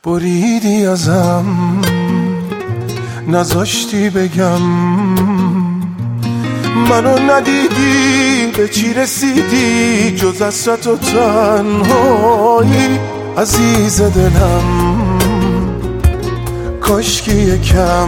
بریدی ازم، نذاشتی بگم، منو ندیدی به چی رسیدی جز حسرت و تنهایی. عزیز دلم کاشکی یکم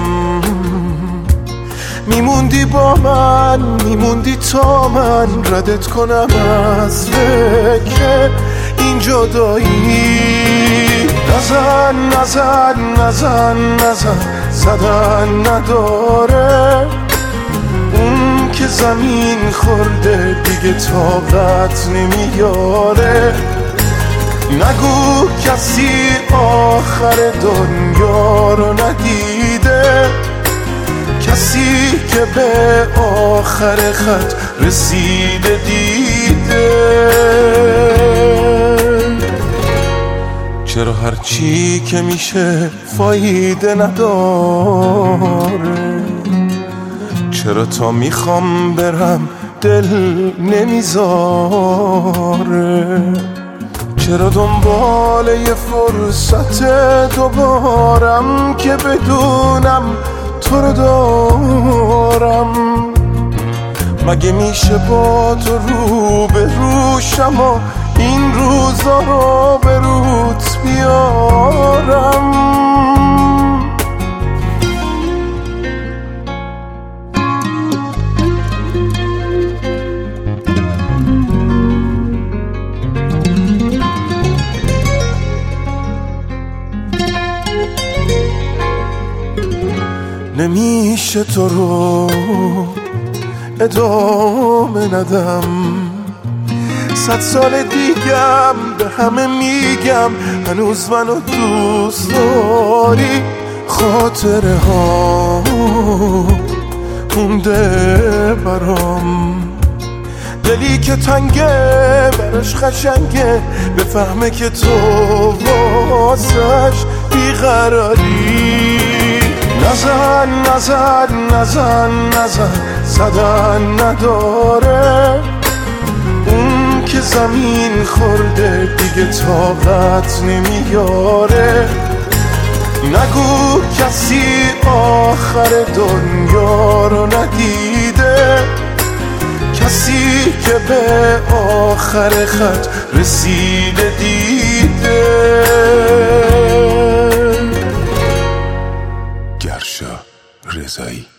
میموندی با من، میموندی تا من ردت کنم از فکر این جدایی. نزن نزن نزن نزن، زدن نداره، اون که زمین خورده دیگه طاقت نمیاره. نگو کسی آخر دنیا رو ندیده، کسی که به آخر خط رسیده دیده. چرا هرچی که میشه فایده نداره؟ چرا تا میخوام برم دل نمیذاره؟ چرا دنبال یه فرصت دوبارم که بدونم تو رو دارم؟ مگه میشه با تو رو به روشم و این روزا رو به روت بیارم؟ نمیشه تو رو ادامه ندم، 100 سال دیگم به همه میگم هنوز منو دوست داری. خاطره ها مونده برام، دلی که تنگه براش خشنگه، بفهمه که تو واسش بیقراری. نزن نزن نزن نزن، زدن نداره، اون که زمین خورده دیگه طاقت نمیاره. نگو کسی آخر دنیا رو ندیده، کسی که به آخر خط رسیده دیده. گرشا رضایی.